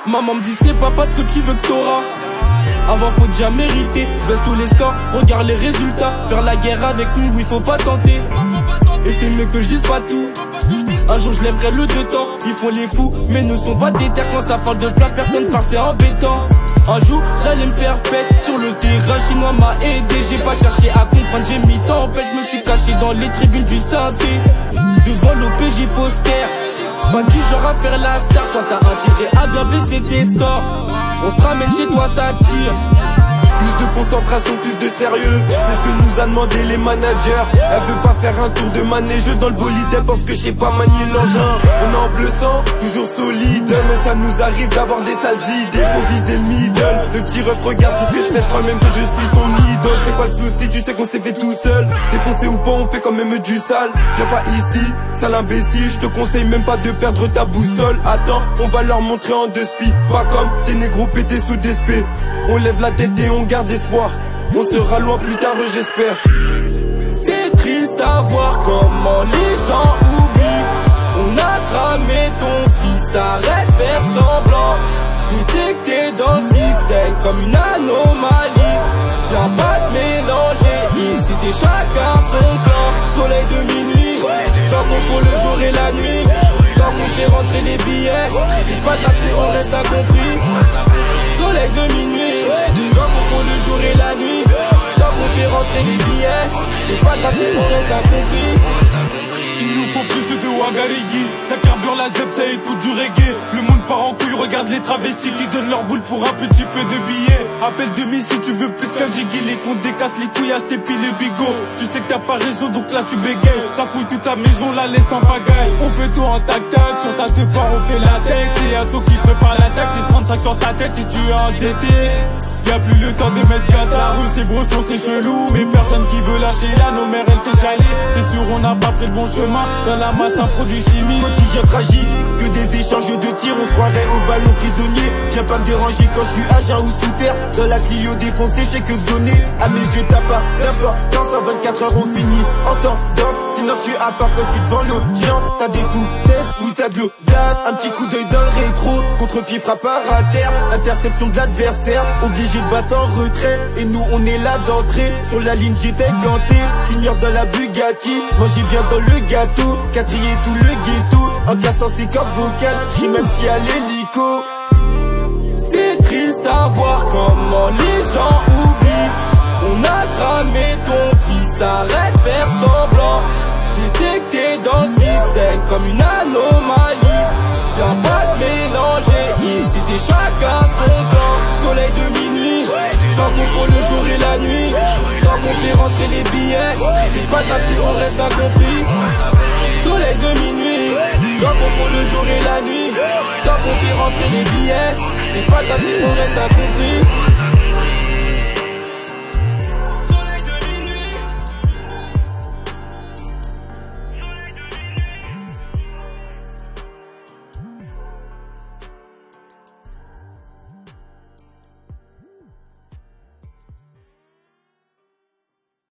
Maman me dit c'est pas parce que tu veux que t'auras. Avant faut déjà mériter, baisse tous les scores, regarde les résultats. Faire la guerre avec nous, il faut pas tenter. Et c'est mieux que je dise pas tout. Un jour je lèverai le deux temps. Ils font les fous, mais ne sont pas déter. Quand ça parle de plein personne parle, c'est embêtant. Un jour j'allais me faire pète sur le terrain, chinois m'a aidé. J'ai pas cherché à comprendre, j'ai mis tempête. Je me suis caché dans les tribunes du synthé. Devant l'OPJ Foster, bandit genre à faire la star. Toi t'as intérêt à bien baisser tes stores. On se ramène chez toi, ça tire. Plus de concentration, plus de sérieux. C'est ce que nous a demandé les managers. Elle veut pas faire un tour de manège dans le bolide. Elle pense que je sais pas manier l'engin. On est en bleu sang, toujours solide. Mais ça nous arrive d'avoir des sales idées. Faut viser le middle. Le petit ref regarde tout ce que je fais. Je crois même que je suis son idole. C'est quoi le souci? Tu sais qu'on s'est fait tout seul. Défoncé ou pas, on fait quand même du sale. Viens pas ici, sale imbécile. Je te conseille même pas de perdre ta boussole. Attends, on va leur montrer en deux spi. Pas comme des négros pétés sous des spé. On lève la tête et on garde espoir. On sera loin plus tard, j'espère. C'est triste à voir comment les gens oublient. On a cramé ton fils, arrête de faire semblant. Détecté dans le système comme une anomalie. Viens pas te mélanger, ici c'est chacun son plan. Soleil de minuit, j'en confonds le jour et la nuit. Quand on fait rentrer les billets, c'est pas taxé, on reste incompris. Soleil de minuit, j'en confonds le jour et la nuit. Tant qu'on fait rentrer les billets, c'est pas taxé, on reste incompris. Il nous faut plus de Ouagarigui. Ça carbure la zep, ça écoute du reggae. Le monde part en couille, regarde les travestis qui donnent leur boule pour un petit peu de billets. Appelle demi si tu veux plus qu'un jiggy. Les comptes décassent les couilles à Stepi le bigot. Tu sais que t'as pas raison donc là tu bégayes. Ça fouille toute ta maison, la laisse en pagaille. On fait tout en tac-tac, sur ta te part on fait la tête. C'est un taux qui prépare la taxe, 635 sur ta tête si tu es endetté. Y'a plus le temps de mettre gâte. La rue c'est breton, c'est chelou. Mais personne qui veut lâcher là, nos mères elles fait chialer. C'est sûr on n'a pas pris le bon chemin. Dans la masse un produit chimique. Quotidien tragique, que des échanges de tirs. On se croirait au ballon prisonnier. Viens pas me déranger quand je suis agent ou sous terre. Dans la Clio défoncée, j'ai que donner. À mes yeux t'as pas d'importance. En 24 heures on finit en tendance. Sinon je suis à part quand je suis devant l'audience. T'as des foutaises ou t'as de l'audace. Un petit coup d'œil dans le rétro. Contre-pied frappe à terre. Interception de l'adversaire. Obligé de battre en retrait. Et nous on est là d'entrée. Sur la ligne j'étais ganté. Finir dans la Bugatti. Manger bien dans le gâteau. Quatrier tout le ghetto. En cassant ses cordes vocales. J'ris même si à l'hélico. C'est triste à voir comment les gens oublient. On a cramé ton fils, arrête de faire semblant. Détecté dans le système comme une anomalie. Viens pas te mélanger, ici c'est chacun son plan. Soleil de minuit, j'en confonds le jour et la nuit. Tant qu'on fait rentrer les billets, c'est pas taxé, on reste incompris. Soleil de minuit, j'en confonds le jour et la nuit. Tant qu'on fait rentrer les billets, c'est pas taxé, on reste incompris.